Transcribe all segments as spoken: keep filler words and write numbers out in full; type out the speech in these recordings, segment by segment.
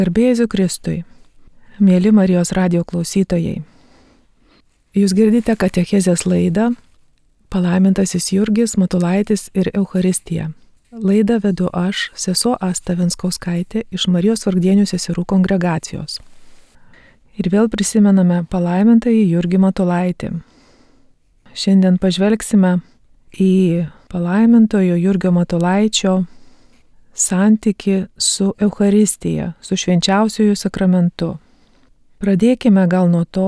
Garbė Jėzui Kristui, mėly Marijos radijo klausytojai. Jūs girdite katechezės laidą Palaimintasis Jurgis Matulaitis ir Eucharistija. Laidą vedu aš, sesuo Asta Venskauskaitė iš Marijos Vargdienių seserų kongregacijos. Ir vėl prisimename Palaimintąjį Jurgį Matulaitį. Šiandien pažvelgsime į Palaimintojo Jurgio Matulaičio santyki su Eucharistija, su švenčiausiuoju sakramentu. Pradėkime gal nuo to,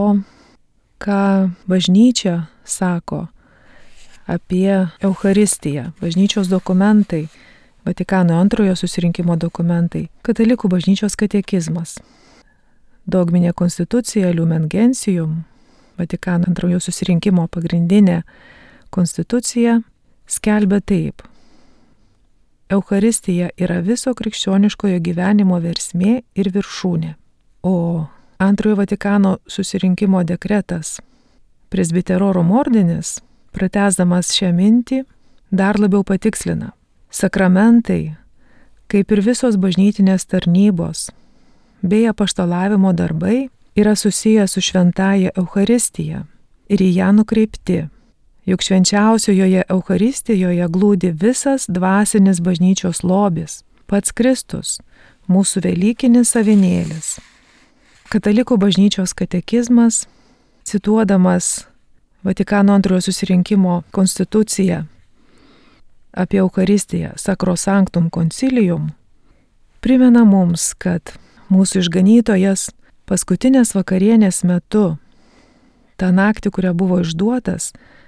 ką bažnyčia sako apie Eucharistiją. Bažnyčios dokumentai, Vatikano antrojo susirinkimo dokumentai, Katalikų bažnyčios katekizmas, dogminė konstitucija Lumen Gentium, Vatikano antrojo susirinkimo pagrindinė konstitucija, skelbia taip. Eucharistija yra viso krikščioniškojo gyvenimo versmė ir viršūnė. O antrojo Vatikano susirinkimo dekretas Presbiterorum Ordinis, pratęsdamas šią mintį, dar labiau patikslina. Sakramentai, kaip ir visos bažnytinės tarnybos bei apaštalavimo darbai, yra susiję su šventąja Eucharistija ir į ją nukreipti. Juk švenčiausiojoje Eucharistijoje glūdi visas dvasinis bažnyčios lobis, pats Kristus, mūsų velykinis avinėlis. Katalikų bažnyčios katekizmas, cituodamas Vatikano antrojo susirinkimo konstituciją apie Eucharistiją Sacrosanctum Concilium, primena mums, kad mūsų išganytojas paskutinės vakarienės metu, tą naktį, kurią buvo išduotas,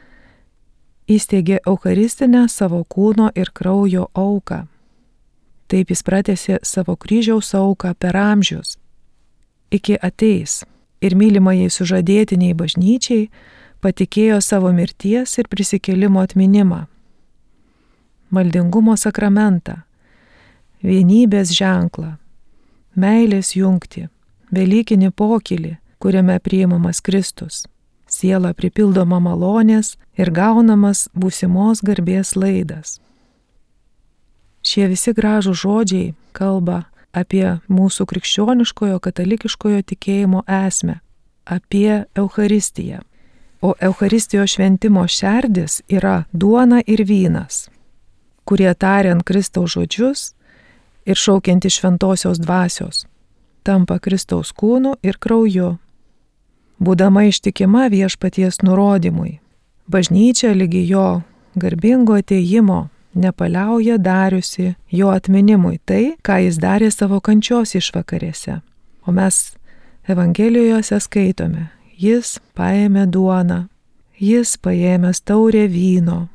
įsteigė Eucharistinę savo kūno ir kraujo auką. Taip jis pratęsė savo kryžiaus auką per amžius, iki ateis ir mylimajai sužadėtiniai bažnyčiai patikėjo savo mirties ir prisikėlimo atminimą, maldingumo sakramentą, vienybės ženklą, meilės jungtį, velykinį pokylį, kuriame priimamas Kristus, siela pripildoma malonės ir gaunamas būsimos garbės laidas. Šie visi gražūs žodžiai kalba apie mūsų krikščioniškojo katalikiškojo tikėjimo esmę, apie Eucharistiją. O Eucharistijos šventimo šerdis yra duona ir vynas, kurie tariant Kristaus žodžius ir šaukiant iš šventosios dvasios, tampa Kristaus kūnu ir krauju. Būdama ištikima viešpaties nurodymui, bažnyčia lygi jo garbingo atėjimo nepaliauja dariusi jo atminimui tai, ką jis darė savo kančios išvakarėse. O mes Evangelijose skaitome, jis paėmė duoną, jis paėmęs taurę vyno.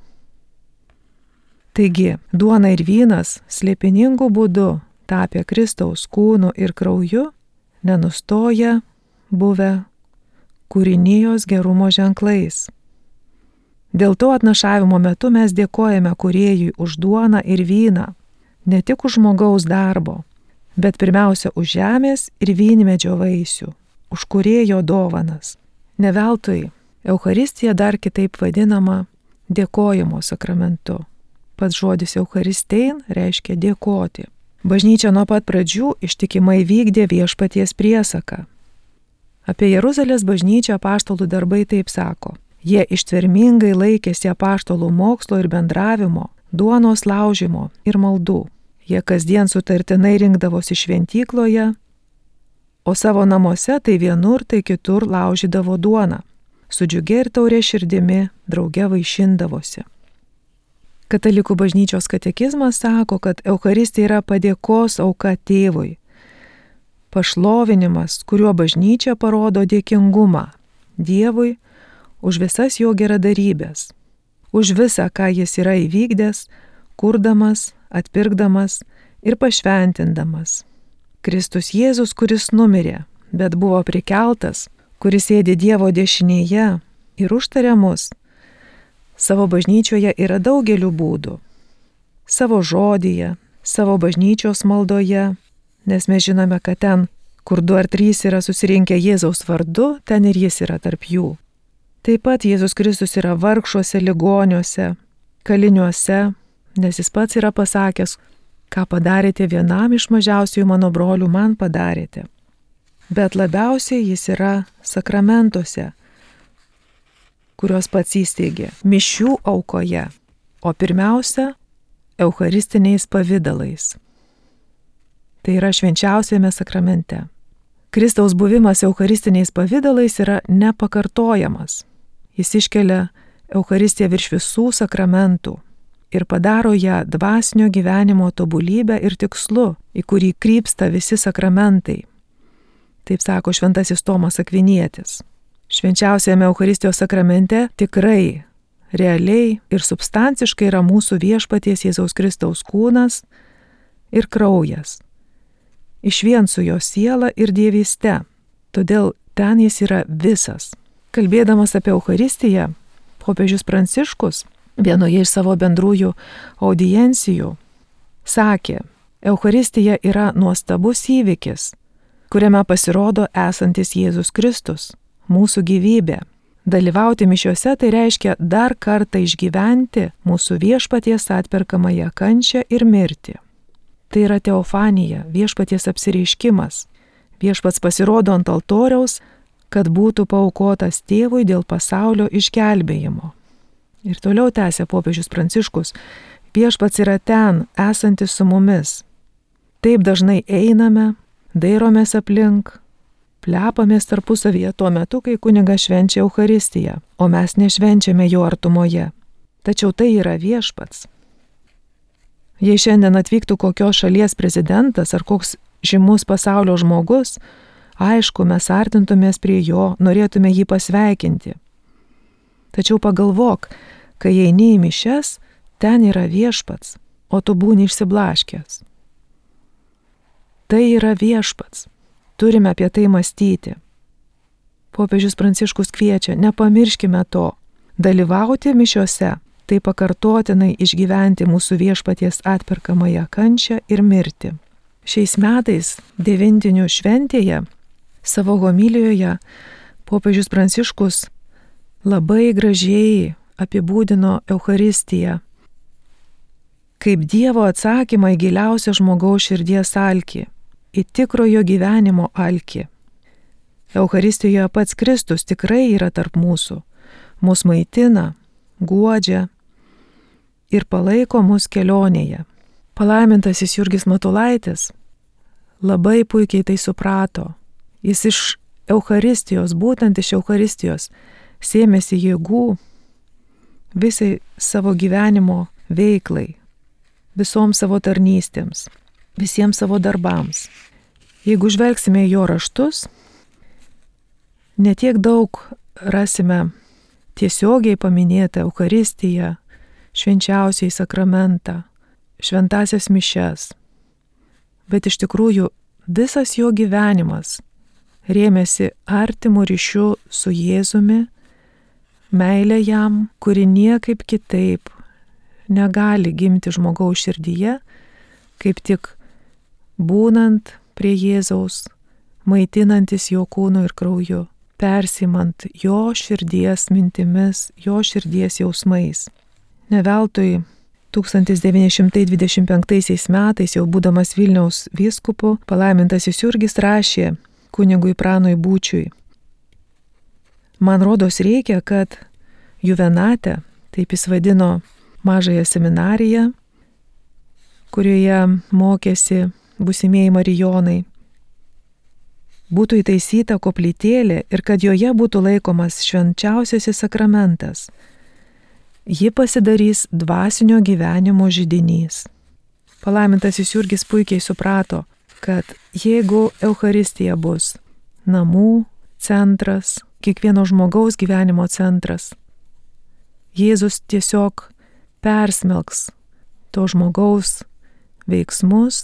Taigi, duona ir vynas slėpiningų būdų tapę Kristaus kūnu ir krauju, nenustoja buvę kūrinijos gerumo ženklais. Dėl to atnašavimo metu mes dėkojame Kūrėjui už duoną ir vyną, ne tik už žmogaus darbo, bet pirmiausia už žemės ir vynmedžio vaisių, už Kūrėjo dovanas. Ne veltui Eucharistija dar kitaip vadinama dėkojimo sakramentu. Pats žodis Eucharistein reiškia dėkoti. Bažnyčia nuo pat pradžių ištikimai vykdė viešpaties priesaką. Apie Jeruzalės bažnyčią apaštalų darbai taip sako. Jie ištvermingai laikėsi apaštalų mokslo ir bendravimo, duonos laužimo ir maldų. Jie kasdien sutartinai rinkdavosi šventykloje, o savo namuose tai vienur, tai kitur laužydavo duoną. Su džiugia ir taurė širdimi drauge vaišindavosi. Katalikų bažnyčios katekizmas sako, kad Eucharistija yra padėkos auka tėvui. Pašlovinimas, kuriuo bažnyčia parodo dėkingumą Dievui už visas jo geradarybės, už visą, ką jis yra įvykdęs, kurdamas, atpirkdamas ir pašventindamas. Kristus Jėzus, kuris numirė, bet buvo prikeltas, kuris sėdi Dievo dešinėje ir užtarė mus. Savo bažnyčioje yra daugelių būdų. Savo žodyje, savo bažnyčios maldoje, nes mes žinome, kad ten, kur du ar trys yra susirinkę Jėzaus vardu, ten ir jis yra tarp jų. Taip pat Jėzus Kristus yra vargšuose, ligoniuose, kaliniuose, nes jis pats yra pasakęs, ką padarėte vienam iš mažiausiųjų mano brolių, man padarėte. Bet labiausiai jis yra sakramentuose, kuriuos pats įsteigė, mišių aukoje, o pirmiausia, eucharistiniais pavydalais. Tai yra švenčiausiame sakramente. Kristaus buvimas eucharistiniais pavydalais yra nepakartojamas. Jis iškelia Eucharistiją virš visų sakramentų ir padaro ją dvasinio gyvenimo tobulybę ir tikslu, į kurį krypsta visi sakramentai. Taip sako šventasis Tomas Akvinietis. Švenčiausiame Eucharistijos sakramente tikrai, realiai ir substanciškai yra mūsų viešpaties Jėzaus Kristaus kūnas ir kraujas. Išvien su jo siela ir dievyste. Todėl ten jis yra visas. Kalbėdamas apie Eucharistiją, popiežius Pranciškus vienoje iš savo bendrųjų audiencijų sakė, Eucharistija yra nuostabus įvykis, kuriame pasirodo esantis Jėzus Kristus, mūsų gyvybė. Dalyvauti mišiuose tai reiškia dar kartą išgyventi mūsų viešpaties atperkamąją kančią ir mirtį. Tai yra teofanija, viešpaties apsireiškimas. Viešpats pasirodo ant altoriaus, kad būtų paaukotas tėvui dėl pasaulio išgelbėjimo. Ir toliau tęsė popiežius Pranciškus, viešpats yra ten, esantis su mumis. Taip dažnai einame, dairomės aplink, plepamės tarpusavyje tuo metu, kai kunigas švenčia Eucharistiją, o mes nešvenčiame jo artumoje. Tačiau tai yra viešpats. Jei šiandien atvyktų kokios šalies prezidentas ar koks žymus pasaulio žmogus, aišku, mes artintumės prie jo, norėtume jį pasveikinti. Tačiau pagalvok, kai eini į mišias, ten yra viešpats, o tu būni išsiblaškęs. Tai yra viešpats. Turime apie tai mąstyti. Popiežius Pranciškus kviečia, nepamirškime to. Dalyvauti mišiuose, tai pakartotinai išgyventi mūsų viešpaties atperkamąją kančią ir mirtį. Šiais metais devintinių šventėje savo homilijoje popiežius Pranciškus labai gražiai apibūdino Eucharistiją kaip Dievo atsakymą į giliausią žmogaus širdies alkį, į tikrojo gyvenimo alkį. Eucharistijoje pats Kristus tikrai yra tarp mūsų, mus maitina, guodžia ir palaiko mus kelionėje. Palaimintasis Jurgis Matulaitis labai puikiai tai suprato. Jis iš Eucharistijos, būtent iš Eucharistijos, sėmėsi jėgų visai savo gyvenimo veiklai, visoms savo tarnystėms, visiems savo darbams. Jeigu žvelgsime į jo raštus, netiek daug rasime tiesiogiai paminėtą Eucharistiją, švenčiausiąjį sakramentą, šventąsias mišias, bet iš tikrųjų visas jo gyvenimas rėmėsi artimu ryšiu su Jėzumi, meilė jam, kuri niekaip kitaip negali gimti žmogaus širdyje, kaip tik būnant prie Jėzaus, maitinantis jo kūnu ir krauju, persimant jo širdies mintimis, jo širdies jausmais. Ne veltui tūkstantis devyni šimtai dvidešimt penktaisiais metais, jau būdamas Vilniaus vyskupu, palaimintasis Jurgis rašė kunigui Pranui Būčiui. Man rodos reikia, kad Juvenate, taip jis vadino mažąją seminariją, kurioje mokėsi būsimieji marijonai, būtų įtaisyta koplytėlė ir kad joje būtų laikomas švenčiausiasis sakramentas. Ji pasidarys dvasinio gyvenimo židinys. Palaimintasis Jurgis puikiai suprato, kad jeigu Eucharistija bus namų centras, kiekvieno žmogaus gyvenimo centras, Jėzus tiesiog persmelks to žmogaus veiksmus,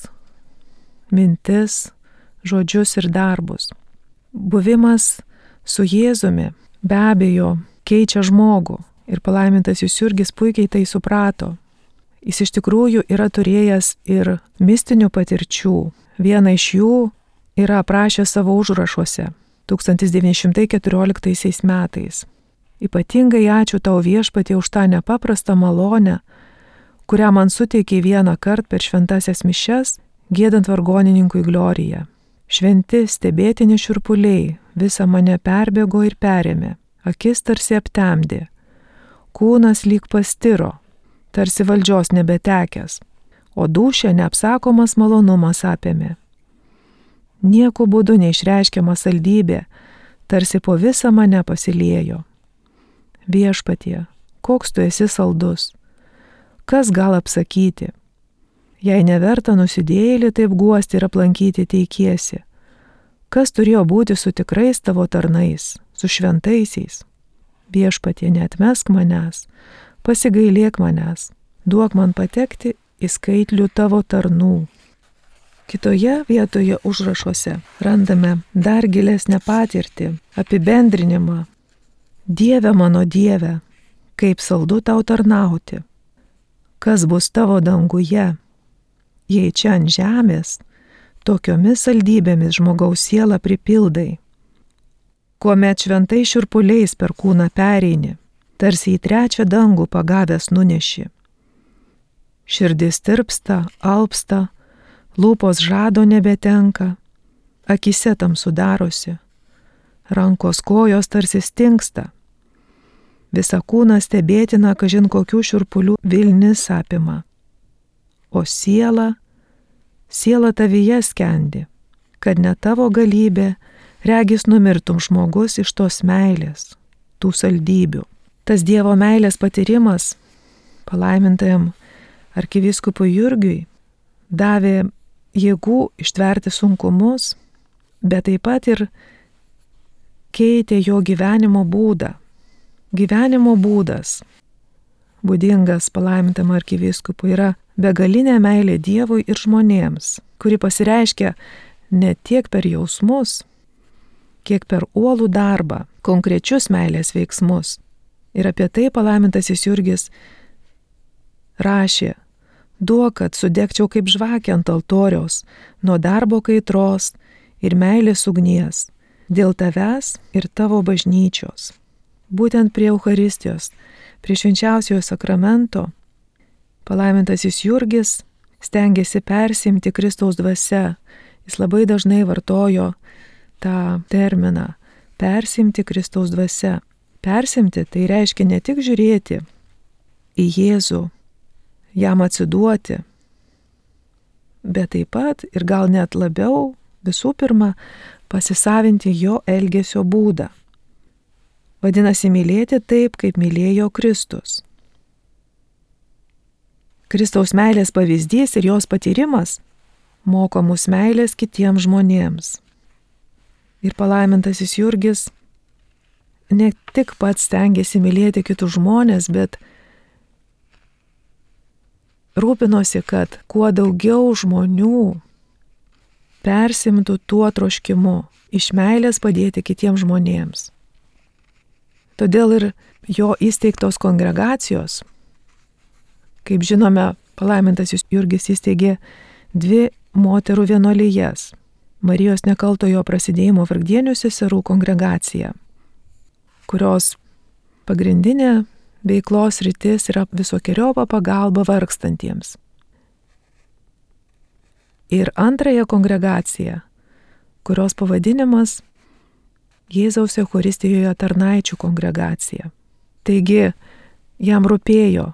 mintis, žodžius ir darbus. Buvimas su Jėzumi be abejo keičia žmogų ir palaimintasis Jurgis puikiai tai suprato. Jis iš tikrųjų yra turėjęs ir mistinių patirčių. Vieną iš jų yra aprašęs savo užrašuose tūkstantis devyni šimtai keturioliktaisiais metais. Ypatingai ačiū tau viešpatie už tą nepaprastą malonę, kurią man suteikė vieną kartą per šventasias mišias, giedant vargonininkui Gloriją. Šventi stebėtini šiurpuliai visą mane perbėgo ir perėmė, akis tarsi aptemdė, kūnas lyg pastiro, tarsi valdžios nebetekęs, o dūšia neapsakomas malonumas apėmė. Nieko būdu neišreiškiama saldybė, tarsi po visą mane pasiliejo. Viešpatie, koks tu esi saldus, kas gal apsakyti, jei neverta nusidėjėlį taip guosti ir aplankyti teikiesi, kas turėjo būti su tikrais tavo tarnais, su šventaisiais. Viešpatie, neatmesk manęs, pasigailėk manęs, duok man patekti į skaitlių tavo tarnų. Kitoje vietoje užrašuose randame dar gilesnę patirtį, apibendrinimą. Dieve mano Dieve, kaip saldu tau tarnauti. Kas bus tavo danguje, jei čia ant žemės, tokiomis saldybėmis žmogaus sielą pripildai. Kuomet šventai šiurpuliais per kūną pereini, tarsi į trečią dangų pagavęs nuneši. Širdis tirpsta, alpsta, lūpos žado nebetenka, akise tamsu darosi, rankos kojos tarsi stingsta, visą kūną stebėtina, kažin kokių šiurpulių vilnis apima, o siela, siela tavyje skendi, kad ne tavo galybė, regis numirtum žmogus iš tos meilės, tų saldybių. Tas Dievo meilės patyrimas palaimintajam arkivyskupui Jurgiui davė jėgų ištverti sunkumus, bet taip pat ir keitė jo gyvenimo būdą. Gyvenimo būdas, būdingas palaimintam arkivyskupui, yra begalinė meilė Dievui ir žmonėms, kuri pasireiškia ne tiek per jausmus, kiek per uolų darbą, konkrečius meilės veiksmus. Ir apie tai palaimintasis Jurgis rašė: duok, kad sudegčiau kaip žvakė ant altoriaus, nuo darbo kaitros ir meilės ugnies, dėl tavęs ir tavo bažnyčios. Būtent prie Eucharistijos, prie švenčiausiojo sakramento, palaimintasis Jurgis stengėsi persimti Kristaus dvasia. Jis labai dažnai vartojo tą terminą – persimti Kristaus dvasia. Persimti tai reiškia ne tik žiūrėti į Jėzų, jam atsiduoti, bet taip pat ir gal net labiau, visų pirma, pasisavinti jo elgesio būdą. Vadinasi, mylėti taip, kaip mylėjo Kristus. Kristaus meilės pavyzdys ir jos patyrimas moko mus meilės kitiems žmonėms. Ir palaimintasis Jurgis ne tik pats stengiasi mylėti kitus žmonės, bet rūpinosi, kad kuo daugiau žmonių persimtų tuo troškimu iš meilės padėti kitiems žmonėms. Todėl ir jo įsteigtos kongregacijos, kaip žinome, palaimintasis Jurgis įsteigė dvi moterų vienuolijas – Marijos Nekaltojo Prasidėjimo Vargdienių seserų kongregacija, kurios pagrindinė veiklos rytis yra visokeriopą pagalbą vargstantiems. Ir antrąją kongregaciją, kurios pavadinimas Jėzaus Eucharistijoje tarnaičių kongregacija. Taigi, jam rūpėjo,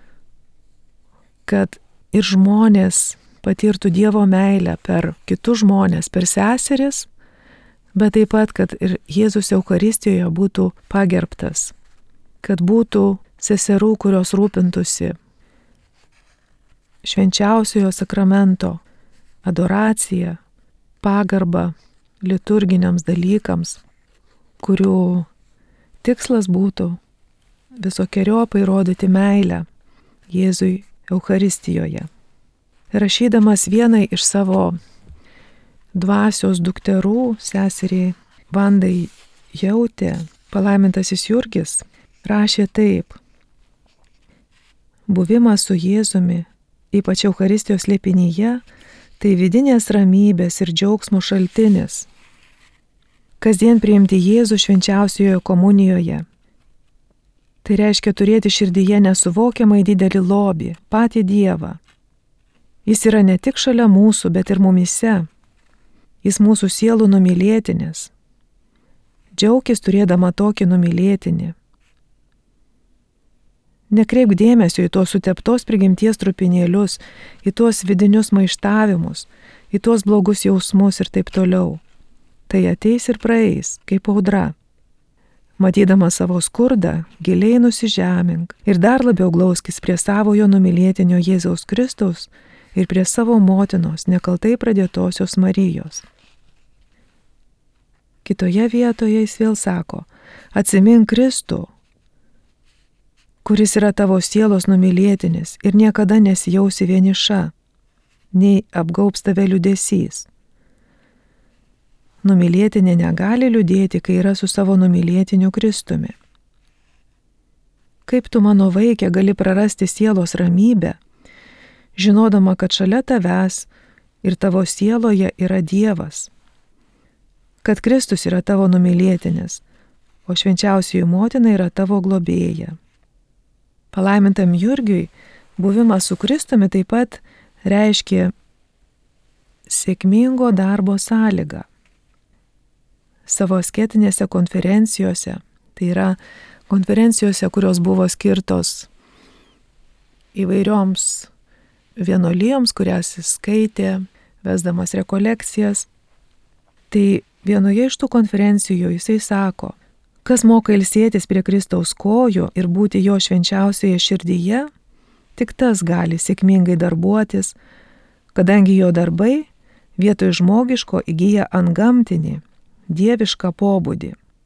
kad ir žmonės patirtų Dievo meilę per kitus žmonės, per seseris, bet taip pat, kad ir Jėzus Eucharistijoje būtų pagerbtas, kad būtų seserų, kurios rūpintųsi švenčiausiojo sakramento adoracija, pagarba liturginiams dalykams, kurių tikslas būtų visokeriopai rodyti meilę Jėzui Eucharistijoje. Rašydamas vienai iš savo dvasios dukterų, seseriai Vandai Jautė, palaimintasis Jurgis rašė taip: buvimas su Jėzumi, ypač Eucharistijos slėpinyje, tai vidinės ramybės ir džiaugsmo šaltinis. Kasdien priimti Jėzų švenčiausioje komunijoje Tai reiškia turėti širdyje nesuvokiamai didelį lobį, patį Dievą. Jis yra ne tik šalia mūsų, bet ir mumyse. Jis mūsų sielų numylėtinis. Džiaukis turėdama tokį numylėtinį. Nekreipk dėmesio į tuos suteptos prigimties trupinėlius, į tuos vidinius maištavimus, į tuos blogus jausmus ir taip toliau. Tai ateis ir praeis, kaip audra. Matydama savo skurdą, giliai nusižemink ir dar labiau glauskis prie savojo numylėtinio Jėzaus Kristaus ir prie savo motinos nekaltai pradėtosios Marijos. Kitoje vietoje jis vėl sako, atsimink Kristų, kuris yra tavo sielos numylėtinis ir niekada nesijausi vieniša, nei apgaubs tave liūdesys. Numylėtinė negali liūdėti, kai yra su savo numylėtiniu Kristumi. Kaip tu, mano vaikė, gali prarasti sielos ramybę, žinodama, kad šalia tavęs ir tavo sieloje yra Dievas, kad Kristus yra tavo numylėtinis, o švenčiausioji motina yra tavo globėja. Palaimintam Jurgiui buvimas su Kristumi taip pat reiškia sėkmingo darbo sąlygą. Savo asketinėse konferencijose, tai yra konferencijose, kurios buvo skirtos įvairioms vienuolijoms, kurias jis skaitė, vesdamas rekolekcijas, tai vienoje iš tų konferencijų jisai sako, kas moka ilsėtis prie Kristaus kojų ir būti jo švenčiausioje širdyje, tik tas gali sėkmingai darbuotis, kadangi jo darbai vietoj žmogiško įgyja antgamtinį, dievišką pobūdį.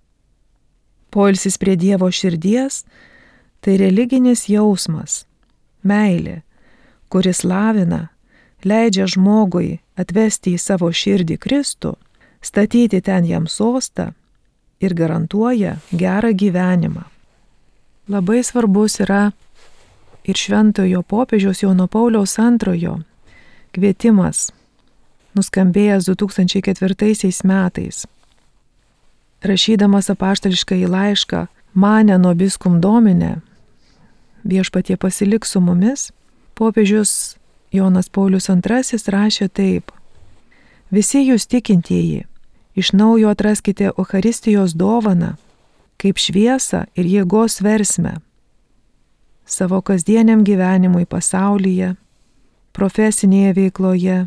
Poilsis prie Dievo širdies – tai religinis jausmas, meilė, kuris lavina, leidžia žmogui atvesti į savo širdį Kristų, statyti ten jam sostą ir garantuoja gerą gyvenimą. Labai svarbus yra ir šventojo popiežiaus Jono Pauliaus antrojo kvietimas, nuskambėjęs du tūkstančiai ketvirtaisiais metais. Rašydamas apaštališkąjį laišką Mane nobiscum Domine, viešpatie pasilik su mumis, popiežius Jonas Paulius antrasis rašė taip: visi jūs tikintieji, iš naujo atraskite Eucharistijos dovaną, kaip šviesą ir jėgos versmę, savo kasdieniam gyvenimui pasaulyje, profesinėje veikloje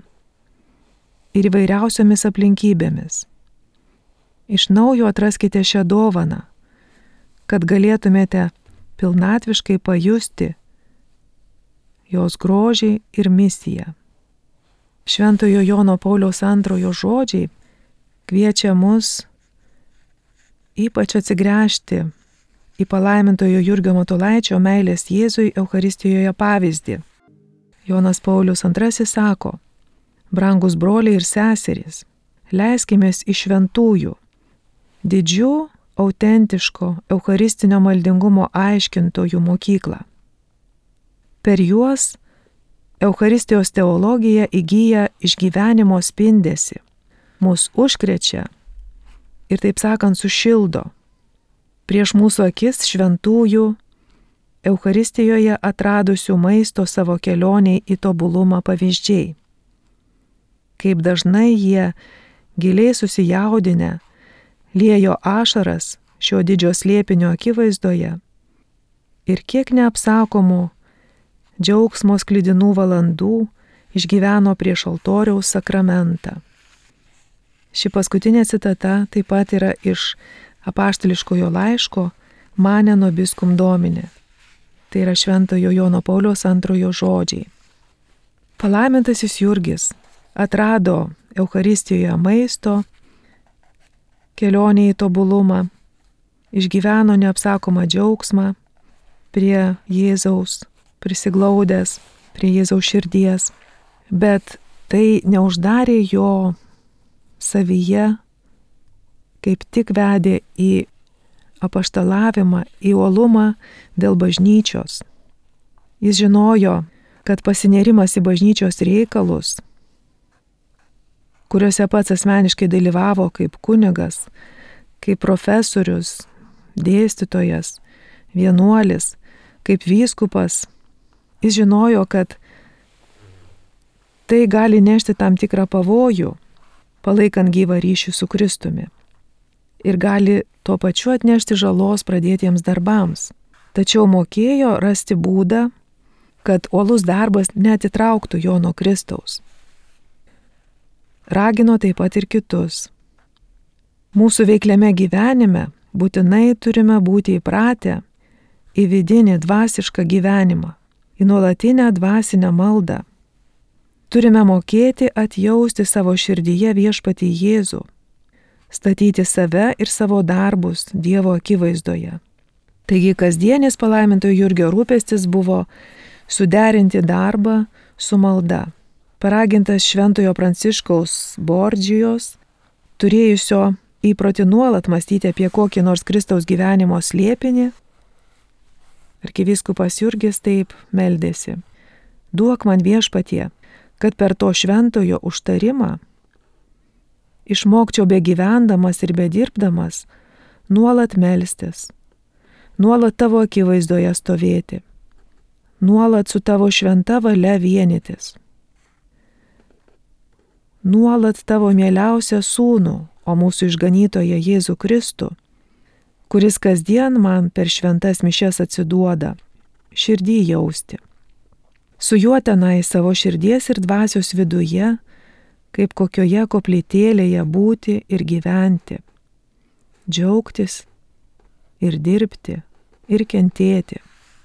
ir įvairiausiomis aplinkybėmis. Iš naujo atraskite šią dovaną, kad galėtumėte pilnatviškai pajusti jos grožį ir misiją. Šventojo Jono Pauliaus antrojo žodžiai kviečia mus ypač atsigręžti į palaimintojo Jurgio Matulaičio meilės Jėzui Eucharistijoje pavyzdį. Jonas Paulius antrasis sako: brangus broliai ir seserys, leiskimės į šventųjų, didžių, autentiško eucharistinio maldingumo aiškintojų mokyklą. Per juos Eucharistijos teologija įgyja išgyvenimo spindesį, mus užkrečia ir, taip sakant, sušildo. Prieš mūsų akis šventųjų, Eucharistijoje atradusių maisto savo kelioniai į tobulumą pavyzdžiai. Kaip dažnai jie, giliai susijaudinę, liejo ašaras šio didžio slėpinio akivaizdoje ir kiek neapsakomų džiaugsmo sklidinų valandų išgyveno prieš altoriaus sakramentą. Ši paskutinė citata taip pat yra iš apaštališkojo laiško Mane nobiscum Domine. Tai yra šventojo Jono Pauliaus antrojo žodžiai. Palaimintasis Jurgis atrado Eucharistijoje maisto, kelionė į tobulumą, išgyveno neapsakomą džiaugsmą prie Jėzaus, prisiglaudęs prie Jėzaus širdies, bet tai neuždarė jo savyje, kaip tik vedė į apaštalavimą, į uolumą dėl bažnyčios. Jis žinojo, kad pasinerimas į bažnyčios reikalus, kuriuose pats asmeniškai dalyvavo kaip kunigas, kaip profesorius, dėstytojas, vienuolis, kaip vyskupas, jis žinojo, kad tai gali nešti tam tikrą pavojų, palaikant gyvą ryšį su Kristumi. Ir gali tuo pačiu atnešti žalos pradėtiems darbams. Tačiau mokėjo rasti būdą, kad uolus darbas neatitrauktų jo nuo Kristaus. Ragino taip pat ir kitus. Mūsų veikliame gyvenime būtinai turime būti įpratę į vidinį dvasišką gyvenimą, į nuolatinę dvasinę maldą. Turime mokėti atjausti savo širdyje viešpatį Jėzų, statyti save ir savo darbus Dievo akivaizdoje. Taigi kasdienis palaimintojo Jurgio rūpestis buvo suderinti darbą su malda. Paragintas šventojo Pranciškaus Bordžijos, turėjusio įprotį nuolat mąstyti apie kokį nors Kristaus gyvenimo slėpinį, arkivyskupas Jurgis taip meldėsi: duok man viešpatie, kad per to šventojo užtarimą išmokčiau begyvendamas ir bedirbdamas nuolat melstis, nuolat tavo akivaizdoje stovėti, nuolat su tavo šventa valia vienytis, nuolat tavo mieliausią sūnų, o mūsų išganytoją Jėzų Kristų, kuris kasdien man per šventas mišias atsiduoda, širdį jausti. Su juo tenai savo širdies ir dvasios viduje, kaip kokioje koplytėlėje būti ir gyventi, džiaugtis ir dirbti ir kentėti.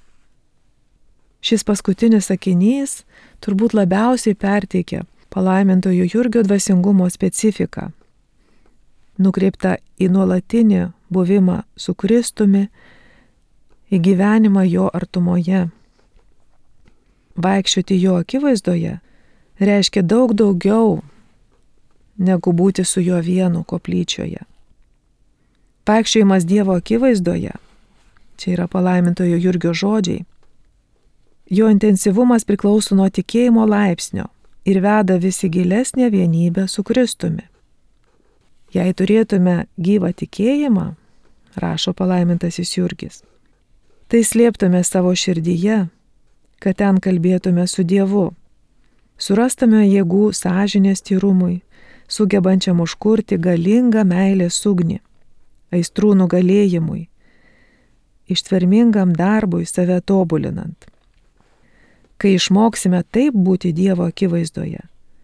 Šis paskutinis sakinys turbūt labiausiai perteikia palaimintojo Jurgio dvasingumo specifiką, nukreipta į nuolatinį buvimą su Kristumi, į gyvenimą jo artumoje. Vaikščioti jo akivaizdoje reiškia daug daugiau negu būti su juo vienu koplyčioje. Vaikščiojimas Dievo akivaizdoje, čia yra palaimintojo Jurgio žodžiai, jo intensyvumas priklauso nuo tikėjimo laipsnio ir veda vis į gilesnę vienybę su Kristumi. Jei turėtume gyvą tikėjimą, rašo palaimintasis Jurgis, tai slėptume savo širdyje, kad ten kalbėtume su Dievu, surastume jėgų sąžinės tyrumui, sugebančiam užkurti galingą meilės ugnį, aistrų nugalėjimui, ištvermingam darbui save tobulinant. Kai išmoksime taip būti Dievo akivaizdoje,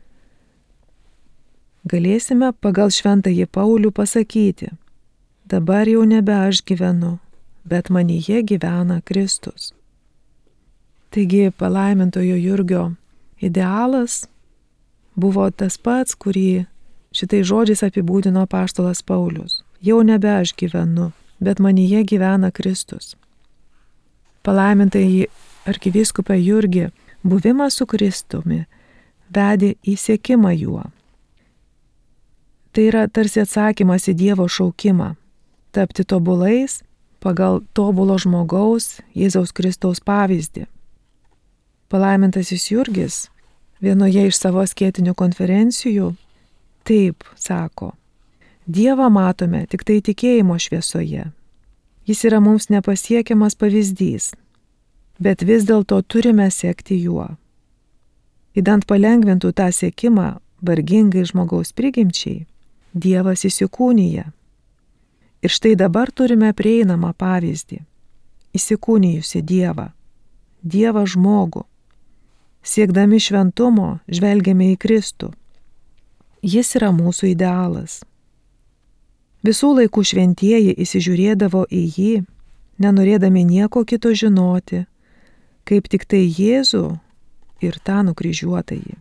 galėsime pagal šventąjį Paulių pasakyti: dabar jau nebe aš gyvenu, bet manyje gyvena Kristus. Taigi palaimintojo Jurgio idealas buvo tas pats, kurį šitais žodžiais apibūdino apaštalas Paulius. Jau nebe aš gyvenu, bet manyje gyvena Kristus. Palaimintai arkivyskupą Jurgį buvimas su Kristumi vedė į siekimą juo. Tai yra tarsi atsakymas į Dievo šaukimą – tapti tobulais pagal tobulo žmogaus Jėzaus Kristaus pavyzdį. Palaimintasis Jurgis vienoje iš savo skėtinių konferencijų taip sako: Dievą matome tik tai tikėjimo šviesoje. Jis yra mums nepasiekiamas pavyzdys, bet vis dėlto turime sekti juo. Idant palengvintų tą sekimą vargingai žmogaus prigimčiai, Dievas įsikūnija. Ir štai dabar turime prieinamą pavyzdį, įsikūnijusi Dievą, Dievą žmogų. Siekdami šventumo žvelgiame į Kristų. Jis yra mūsų idealas. Visų laikų šventieji įsižiūrėdavo į jį, nenorėdami nieko kito žinoti, kaip tik tai Jėzų ir tą nukryžiuotąjį.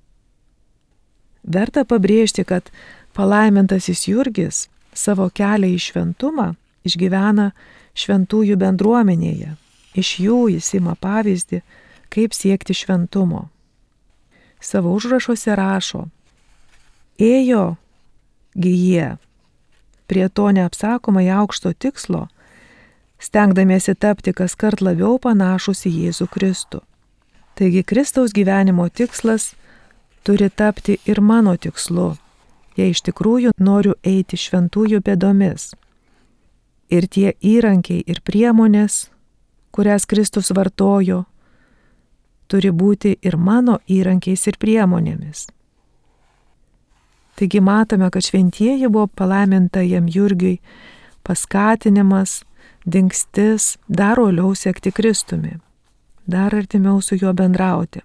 Verta pabrėžti, kad palaimintasis Jurgis savo kelią į šventumą išgyvena šventųjų bendruomenėje. Iš jų jis ima pavyzdį, kaip siekti šventumo. Savo užrašuose rašo: ėjo gi jie prie to neapsakomai aukšto tikslo, stengdamiesi tapti kaskart labiau panašus į Jėzų Kristų. Taigi Kristaus gyvenimo tikslas turi tapti ir mano tikslu, jei iš tikrųjų noriu eiti šventųjų pėdomis. Ir tie įrankiai ir priemonės, kurias Kristus vartojo, turi būti ir mano įrankiais ir priemonėmis. Taigi matome, kad šventieji buvo palaimintajam Jurgiui paskatinimas, dingstis dar uoliau sekti Kristumi, dar artimiau su juo bendrauti.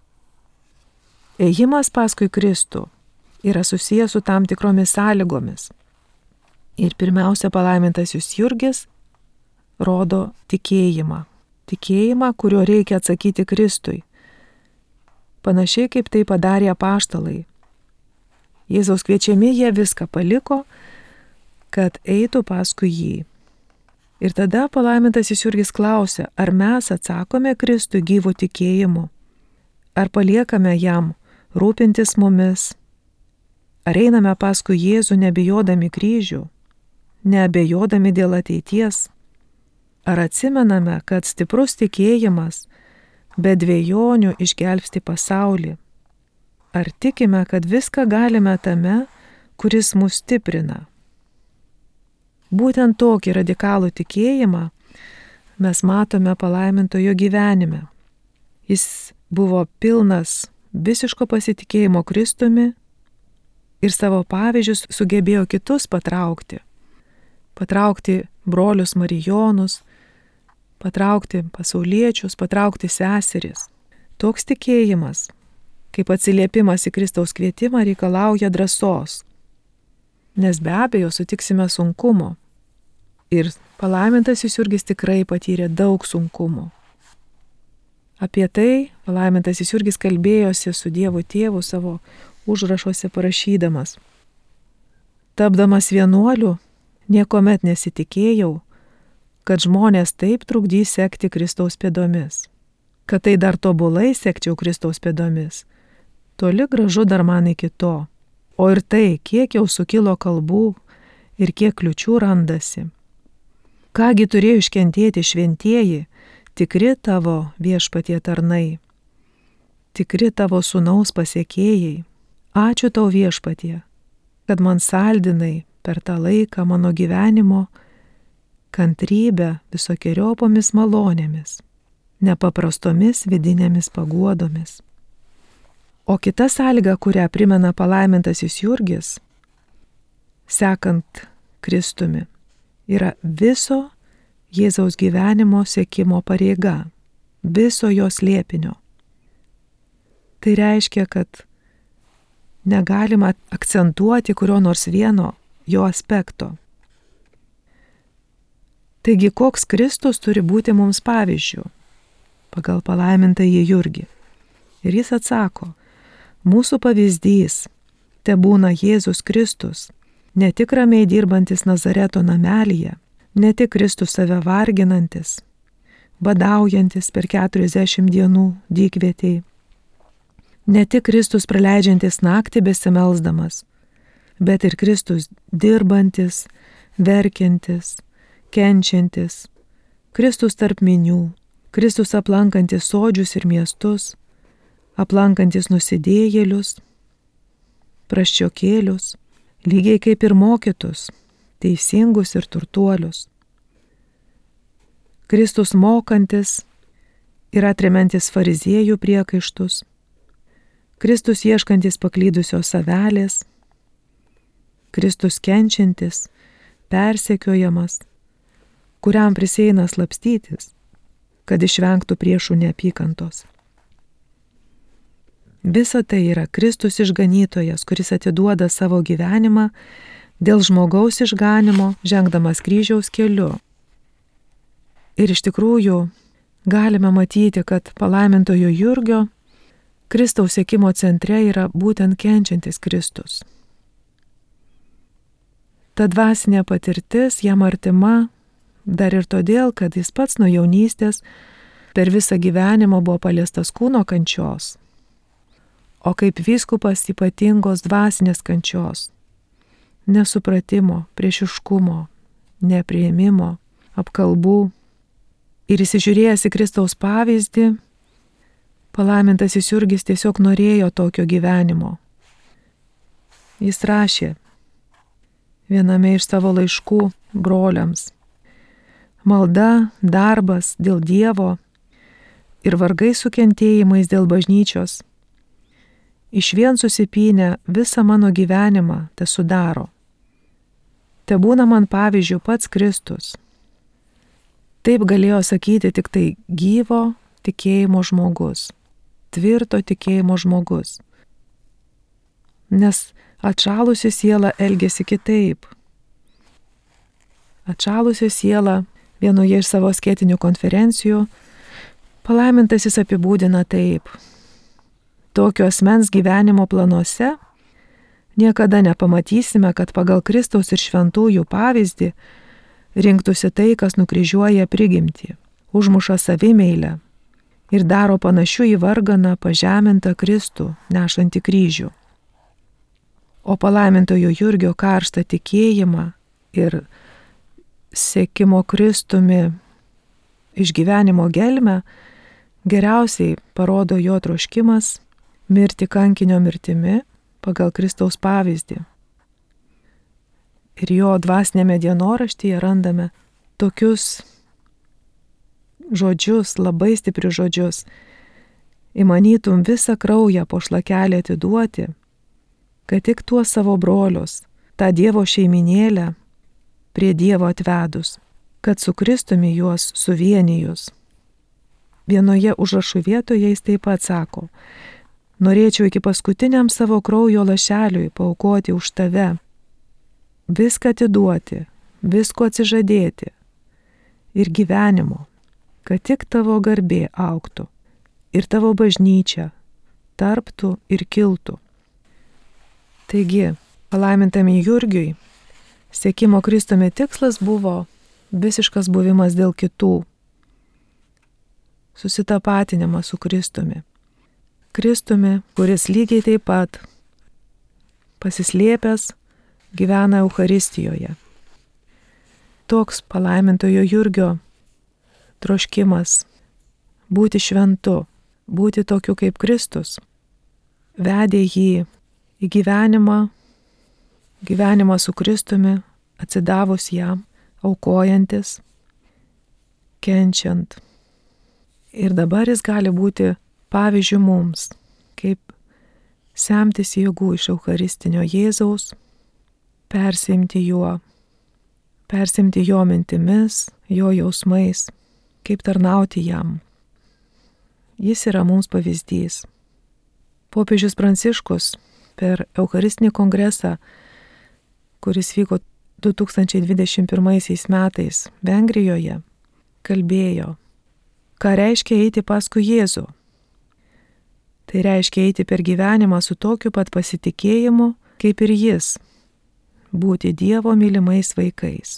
Ėjimas paskui Kristų yra susijęs su tam tikromis sąlygomis. Ir pirmiausia, palaimintasis Jurgis rodo tikėjimą. Tikėjimą, kurio reikia atsakyti Kristui. Panašiai kaip tai padarė apaštalai. Jėzaus kviečiami jie viską paliko, kad eitų paskui jį. Ir tada palaimintasis Jurgis klausia, ar mes atsakome Kristui gyvu tikėjimu, ar paliekame jam rūpintis mumis, ar einame paskui Jėzų nebijodami kryžių, neabejodami dėl ateities, ar atsimename, kad stiprus tikėjimas be dvejonių išgelbsti pasaulį, ar tikime, kad viską galime tame, kuris mus stiprina. Būtent tokį radikalų tikėjimą mes matome palaimintojo gyvenime. Jis buvo pilnas visiško pasitikėjimo Kristumi ir savo pavyzdžius sugebėjo kitus patraukti. Patraukti brolius Marijonus, patraukti pasauliečius, patraukti seseris. Toks tikėjimas, kaip atsiliepimas į Kristaus kvietimą, reikalauja drąsos, nes be abejo sutiksime sunkumo. Ir palaimintasis Jurgis tikrai patyrė daug sunkumų. Apie tai palaimintasis Jurgis kalbėjosi su Dievo Tėvu savo užrašuose parašydamas. Tapdamas vienuoliu, niekuomet nesitikėjau, kad žmonės taip trukdys sekti Kristaus pėdomis, kad tai dar tobulai sekčiau Kristaus pėdomis. Toli gražu dar man iki to. O ir tai, kiek jau sukilo kalbų ir kiek kliučių randasi. Kągi turėjo iškentėti šventieji, tikri tavo viešpatie tarnai, tikri tavo sūnaus pasiekėjai. Ačiū tau viešpatie, kad man saldinai per tą laiką mano gyvenimo kantrybę visokiojopomis malonėmis, nepaprastomis vidinėmis paguodomis. O kita sąlyga, kurią primena palaimintasis Jurgis, sekant Kristumi, yra viso Jėzaus gyvenimo sekimo pareiga, viso jo slėpinio. Tai reiškia, kad negalima akcentuoti kurio nors vieno jo aspekto. Taigi, koks Kristus turi būti mums pavyzdžiu, pagal palaimintąjį Jurgį. Ir jis atsako, mūsų pavyzdys tebūna Jėzus Kristus, ne tik ramiai dirbantis Nazareto namelyje, ne tik Kristus save varginantis, badaujantis per keturiasdešimt dienų dykvietėj, ne tik Kristus praleidžiantis naktį besimelsdamas, bet ir Kristus dirbantis, verkiantis, kenčiantis, Kristus tarp minių, Kristus aplankantis sodžius ir miestus, aplankantis nusidėjėlius, praščiokėlius, lygiai kaip ir mokytus, teisingus ir turtuolius. Kristus mokantis ir atremiantis fariziejų priekaištus, Kristus ieškantis paklydusios avelės, Kristus kenčiantis, persekiojamas, kuriam prisieina slapstytis, kad išvengtų priešų neapykantos. Visa tai yra Kristus išganytojas, kuris atiduoda savo gyvenimą dėl žmogaus išganimo, žengdamas kryžiaus keliu. Ir iš tikrųjų galime matyti, kad palaimintojo Jurgio Kristaus sekimo centre yra būtent kenčiantis Kristus. Ta dvasinė patirtis jam artima dar ir todėl, kad jis pats nuo jaunystės per visą gyvenimą buvo paliestas kūno kančios, o kaip vyskupas ypatingos dvasinės kančios, nesupratimo, priešiškumo, nepriėmimo, apkalbų. Ir įsižiūrėjęs į Kristaus pavyzdį, palaimintasis Jurgis tiesiog norėjo tokio gyvenimo. Jis rašė viename iš savo laiškų broliams: malda, darbas dėl Dievo ir vargai su kentėjimais dėl bažnyčios išvien susipynę visą mano gyvenimą te sudaro. Te būna man pavyzdžių pats Kristus. Taip galėjo sakyti tik tai gyvo tikėjimo žmogus, tvirto tikėjimo žmogus. Nes atšalusi siela elgėsi kitaip. Atšalusi siela vienoje iš savo skėtinių konferencijų palaimintasis apibūdina taip. Tokio asmens gyvenimo planuose niekada nepamatysime, kad pagal Kristaus ir šventųjų pavyzdį rinktųsi tai, kas nukryžiuoja prigimtį, užmuša savimeilę ir daro panašių į varganą pažemintą Kristų nešantį kryžių. O palaimintojo Jurgio karštą tikėjimą ir sekimo Kristumi išgyvenimo gelmę geriausiai parodo jo troškimas mirti kankinio mirtimi pagal Kristaus pavyzdį. Ir jo dvasinėme dienoraštyje randame tokius žodžius, labai stiprius žodžius. Įmanytum visą kraują po šlakelį atiduoti, kad tik tuos savo brolius, tą Dievo šeiminėlę, prie Dievo atvedus, kad su Kristumi juos suvienijus. Vienoje užrašų vietoje jis taip pat sako: norėčiau iki paskutiniam savo kraujo lašeliui paaukoti už tave, viską atiduoti, visko atsižadėti ir gyvenimo, kad tik tavo garbė augtų ir tavo bažnyčia tarptų ir kiltų. Taigi, palaimintam Jurgiui sekimo Kristumi tikslas buvo visiškas buvimas dėl kitų, susitapatinimas su Kristumi. Kristumi, kuris lygiai taip pat pasislėpęs gyvena Eucharistijoje. Toks palaimintojo Jurgio troškimas būti šventu, būti tokiu kaip Kristus, vedė jį į gyvenimą, gyvenimą su Kristumi, atsidavus jam, aukojantis, kenčiant. Ir dabar jis gali būti pavyzdžių mums, kaip semtis jėgų iš Eucharistinio Jėzaus, persimti juo, persimti jo mintimis, jo jausmais, kaip tarnauti jam. Jis yra mums pavyzdys. Popiežius Pranciškus per Eucharistinį kongresą, kuris vyko du tūkstančiai dvidešimt pirmaisiais metais Vengrijoje, kalbėjo, ką reiškia eiti paskui Jėzų. Tai reiškia eiti per gyvenimą su tokiu pat pasitikėjimu, kaip ir jis, būti Dievo mylimais vaikais.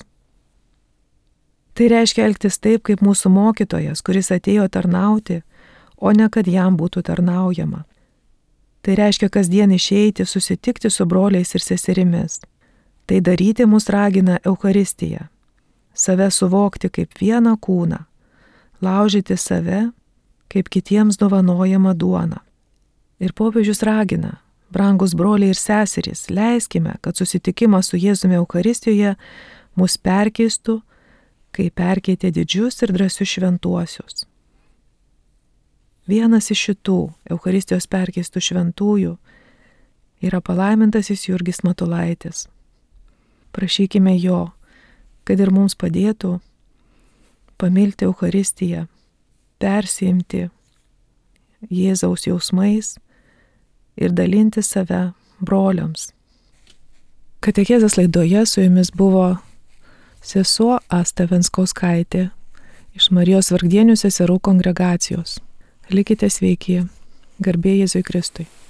Tai reiškia elgtis taip, kaip mūsų mokytojas, kuris atėjo tarnauti, o ne kad jam būtų tarnaujama. Tai reiškia kasdien išeiti, susitikti su broliais ir seserimis. Tai daryti mus ragina Eucharistija. Save suvokti kaip vieną kūną, laužyti save kaip kitiems dovanojama duona. Ir popiežius ragina, brangus broliai ir seserys, leiskime, kad susitikimas su Jėzumi Eucharistijoje mus perkeistų, kai perkeitė didžius ir drąsius šventuosius. Vienas iš šitų Eucharistijos perkeistų šventųjų yra palaimintasis Jurgis Matulaitis. Prašykime jo, kad ir mums padėtų pamilti Eucharistiją, persiimti Jėzaus jausmais ir dalinti save broliams. Katechezės laidoje su jumis buvo sesuo Asta Venskauskaitė iš Marijos Vargdienių seserų kongregacijos. Likite sveiki, garbė Jėzui Kristui.